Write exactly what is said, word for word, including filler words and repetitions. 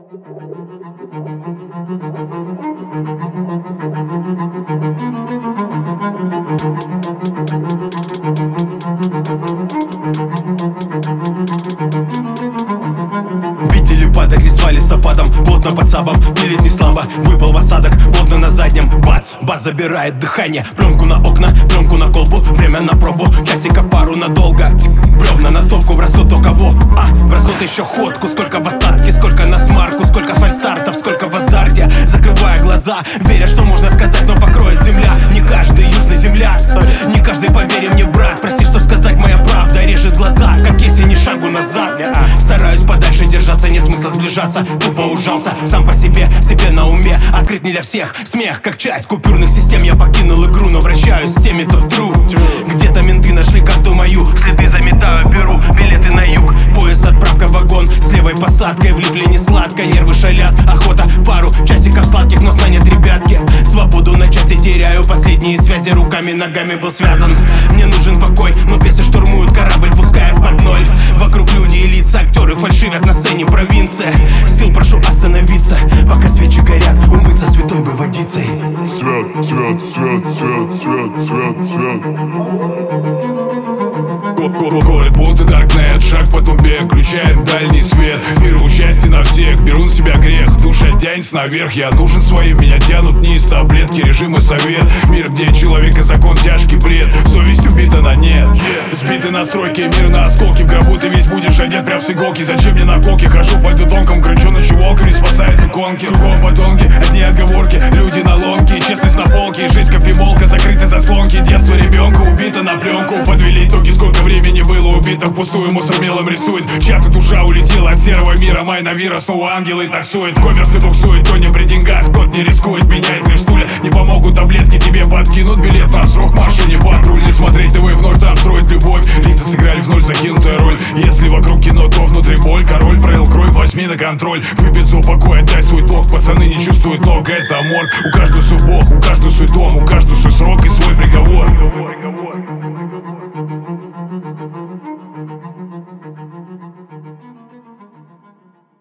Видели падать листва листопадом, плотно под сабом, пилит не слабо, выпал в осадок, плотно на заднем. Бац, бас забирает дыхание, пленку на окна, пленку на колбу, время на пробу, часиков пару надолго. Бревна на топку, в расход у кого? А, в расход еще ходку, сколько в остатке, сколько на смарку, сколько фальстартов, сколько в азарте. Закрывая глаза, веря, что можно сказать, но покроет земля. Не каждый южный земляк, не каждый, поверь мне, брат. Прости, что сказать, моя правда режет глаза, как если ни шагу назад. Стараюсь подальше держаться, нет смысла сближаться. Тупо ужался, сам по себе, себе на уме. Открыт не для всех, смех как часть купюрных систем. Я покинул игру, но вращаюсь с теми, кто true. Где-то менты нашли карту мою, следы заметаю, беру билеты на юг. Поезд, отправка, вагон, с левой посадкой. Влипли не сладко, нервы шалят. Охота, пару часиков сладких, но сна нет, ребятки. Свободу на части теряю, последние связи. Руками, ногами был связан. Мне нужен покой, но бесы штурмуют корабль, пускают под ноль. Вокруг люди и лица, актеры фальшивят на сцене, провинция. Сил прошу остановиться, пока свечи горят, умыться святой бы водицей. Свят, свят, свят, свят, свят, свят, свят. Город будто Даркнет, шаг по тумбе, включаем дальний свет. Беру счастье на всех, беру на себя грех. Душа тянется наверх, я нужен своим, меня тянут вниз таблетки, режим и совет. Мир, где человек и закон, тяжкий бред. Совесть убита на нет, сбиты настройки, мир на осколки. В гробу ты весь будешь одет прям с иголки. Зачем мне наколки, хожу по тонком, кручу ночью волками, спасает иконки. Кругом подонки, одни отговорки, люди на ломке. Честность на полке, жизнь кофемолка, закрыты заслонки. Детство ребенка убито на пленку. Подвели итоги, сколько времени было убито впустую, мусор мелом рисует. Чья-то душа улетела от серого мира, майна вира, снова ангелы таксуют. Коммерс и буксует, кто не при деньгах, тот не рискует. Меняет лишь стулья, не помогут таблетки, тебе подкинут билет на срок. Машине патруль, не смотреть ТВ вновь, там строит любовь. Лица сыграли в ноль, закинутая роль. Если вокруг кино, то внутри боль. Король пролил кровь, возьми на контроль. Выпить за упокой, отдай свой ток. Пацаны не чувствуют ног, это морг. У каждого свой бог, у каждого свой дом, у каждого свой срок и свой приговор.